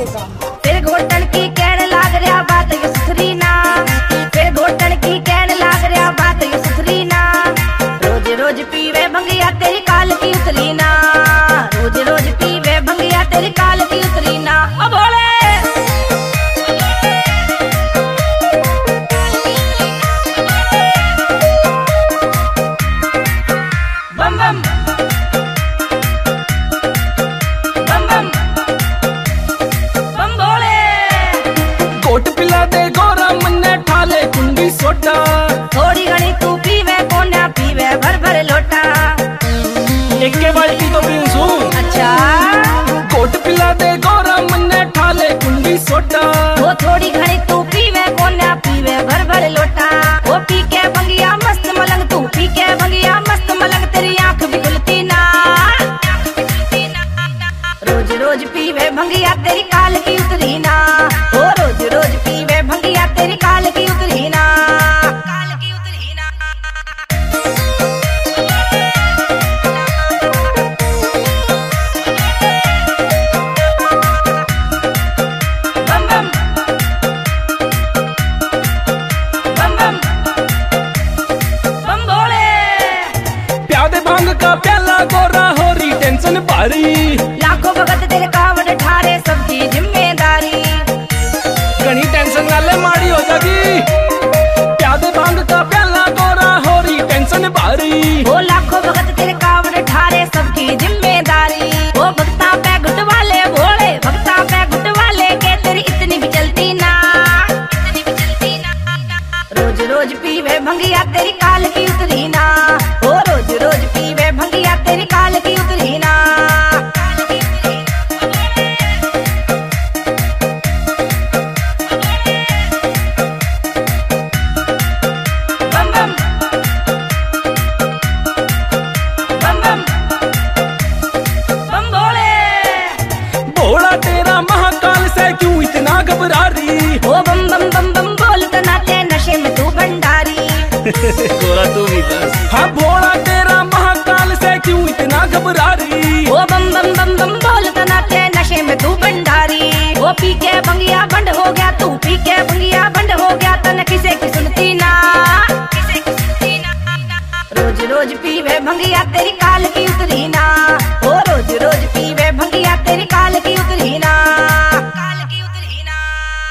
देगा। फिर घोटन की कहने लाग रहा बात ये सुथरी ना, फिर घोटन की कहने लाग रहा बात ये सुथरी ना। रोज रोज पीवे भंगिया तेरी काल की उतरी ना, रोज रोज पीवे भंगिया तेरी काल की उतरी ना। ओ भोले बम बम बम बम बम भोले। कोट पिला दे गोरा मन्ने ठाले कुंडी सोटा, थोड़ी घनी तू पीवे कोन्या पीवे भर भर लोटा। एक के बाल्टी तो पीऊं। अच्छा कोट पिला दे गोरा मन्ने ठाले कुंडी सोटा, वो थोड़ी घनी तू पीवे कोन्या पीवे भर भर लोटा। वो पी के भंगिया मस्त मलंग, तू पी के भंगिया मस्त मलंग, तेरी आंख भी खुलती ना। रोज रोज पीवे भंगिया तेरी काल की उतरी ना, ओ रोज रोज पीवे भंगिया तेरी काल की उतरी ना, काल की उतरी ना। बम बम बम बम बम भोले। प्यादे भांग का प्याला गोरा हो रही टेंशन भारी, लाखों भगत तेरे कावड़ ठारे सबकी जिम्मेदारी। घनी टेंशन वाले माड़ी हो जागी। प्यादे भांग का प्याला गोरा हो रही टेंशन भारी, वो लाखों भगत तेरे कावड़ ठारे सबकी जिम्मेदारी। वो भक्ता पे घुट वाले भोले, भक्ता पे घुट वाले के तेरी इतनी भी चलती ना, इतनी भी चलती ना। रोज रोज पीवे भंगिया तेरी काल की उतरी ना, वो रोज रोज पीवे भंगिया तेरी काल की उतरी ना, काल की उतरी ना। बम बम बम बम बम भोले। भोला तेरा महाकाल से क्यों इतना घबरा रही। ओ बम बम बम बम बोलता नाचे नशे में तू भंडारी। गोरा तू भी बस। हाँ भोला तेरा महाकाल से क्यों इतना घबरा रही। ओ बम बम बम बम बोलता नाचे नशे में तू भंडारी। वो पी के भंगिया बंद हो गया, तू पी के भंगिया बंद हो गया, तन किसे की सुनती ना, किसे की सुनती ना। रोज रोज पीवे भंगिया तेरी काल की उतरी ना, ओ रोज रोज पीवे भंगिया तेरी काल की उतरी ना, काल की उतरी ना।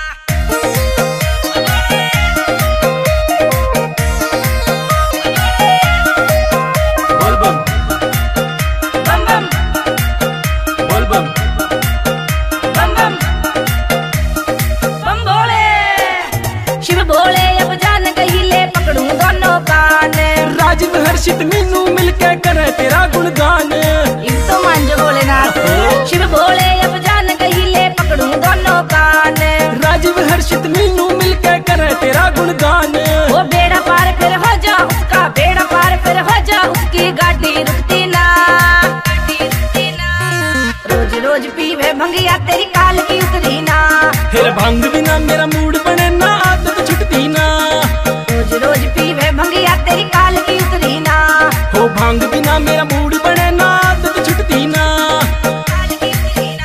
बोल बम बम बम बोल बम। बम बम बम भोले। शिव भोले अब जान गई ले पकड़ूं दोनों कान। राजीव हर्षित मीनू मिलके करे तेरा गुणगान। इन तो मान जो भोलेनाथ। शिव भोले अब जान गई ले पकड़ूं दोनों कान। राजीव हर्षित मीनू मिलके करे तेरा गुणगान। वो बेड़ा पार फिर हो जा उसका, बेड़ा पार फिर हो जा उसकी, गाड़ी रुकती ना, गाड़ी रुकती ना। रोज रोज पीवे भंगिया तेरी काल की उतरी ना, फिर भांग बिना मेरा मूड बने ना, आदत छुटती ना। रोज रोज पीवे भंगिया तेरी काल की उतरी ना, हो भांग बिना मेरा मूड बने ना, आदत छुटती ना। काल की उतरी ना।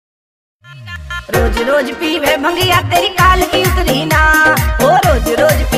रोज रोज पीवे भंगिया तेरी काल की उतरी ना, ओ रोज रोज